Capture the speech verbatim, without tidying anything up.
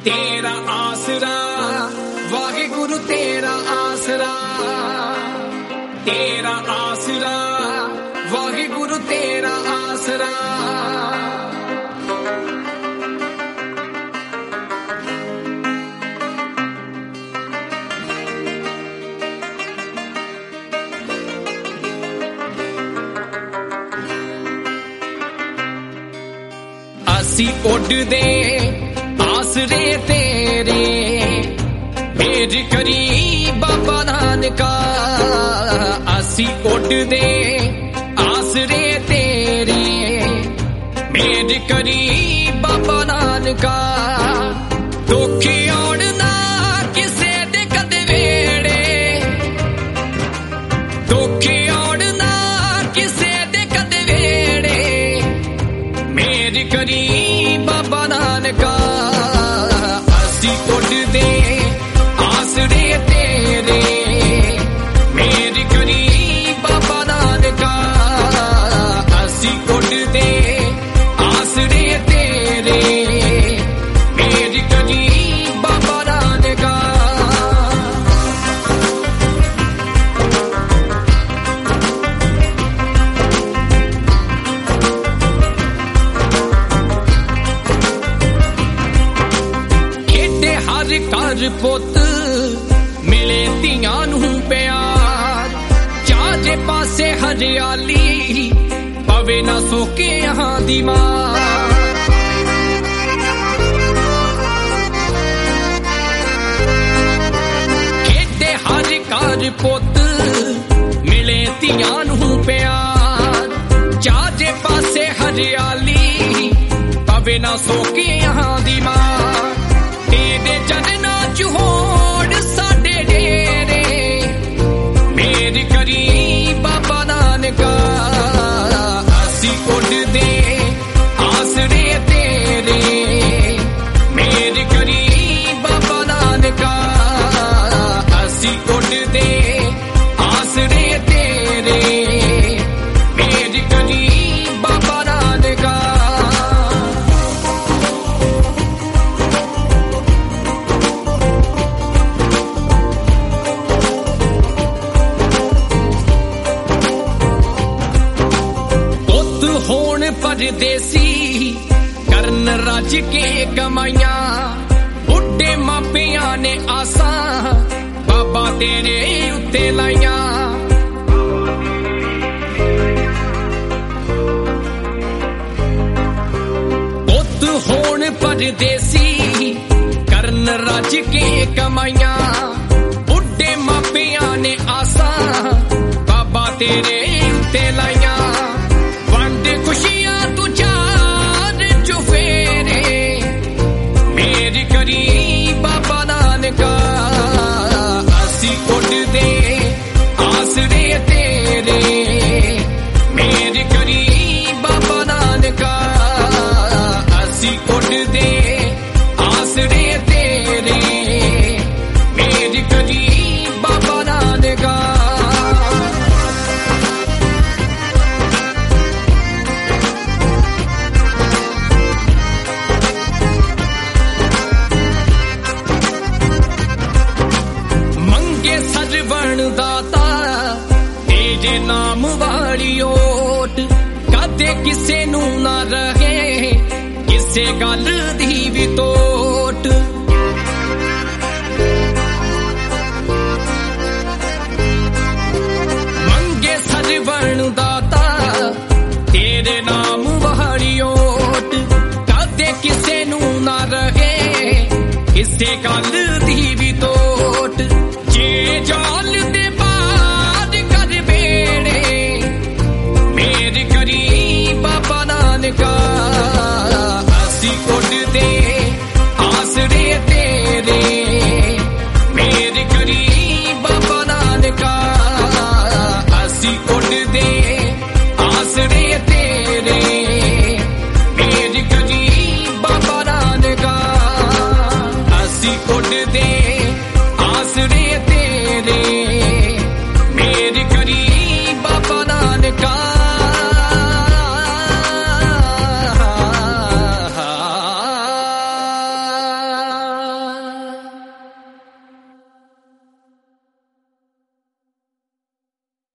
तेरा आसरा वाहिगुरु तेरा आसरा, तेरा आसरा वाहिगुरु तेरा आसरा। असी उड़दे आसरे तेरे, मेर करी बाबा नानका। असी उड़दे आसरे तेरे, मेर करी बाबा नानका। दुख औड़ना किसे दे कदे वेड़े, दुख औड़ना किसे दे कदे वेड़े, मेर करी बाबा नानका। असी उड़दे आसरे तेरे, मेर करी बाबा नानका। असी उड़दे आसरे तेरे, मेर करी बाबा नानका। घर पुत मिले धियां नूं प्यार, चाजे पासे हरियाली पवे ना सोके यहाँ दी मार। खेडे हर घर पुत मिले धियां नूं प्यार, चाजे पासे हरियाली पवे ना सोके यहाँ दी मार। तेरे चरना च होड़ साडे डेरे, मेर करी बाबा नानका। असी उड़दे आसरे तेरे, मेर करी बाबा नानका। असी उड़दे आसरे तेरे, मेर करी बाबा नानका। होण परदेसी करन रज के कमाइयां, बुढ़े मापियां ने आसा बाबा तेरे उत्ते लाइयां। पुत होण परदेसी करन रज के कमाइयां, बुढ़े मापियां ने आसा बाबा तेरे उत्ते लाइयां। खुशियां तू चार चुफेरे, मेर करी बाबा नानका। असी उड़दे आसरे तेरे, मेर करी बाबा नानका। असी उड़दे आसरे तेरे, मेर करी बाबा नानका। सरवण दाता तेरे नाम वाली ओट, कदे किसे नू ना रहे किसे गल दी भी तोट। मंगे सरवण दाता तेरे नाम वाली ओट, कदे किसे नू ना रहे किसे गल दी भी तोट। जे जाल दे बाद कर बेड़े, मेर करी बाबा नानका। असी उड़दे आसरे तेरे, मेर करी बाबा नानका। असी उड़दे आसरे तेरे, मेर करी बाबा नानका। असी उड़दे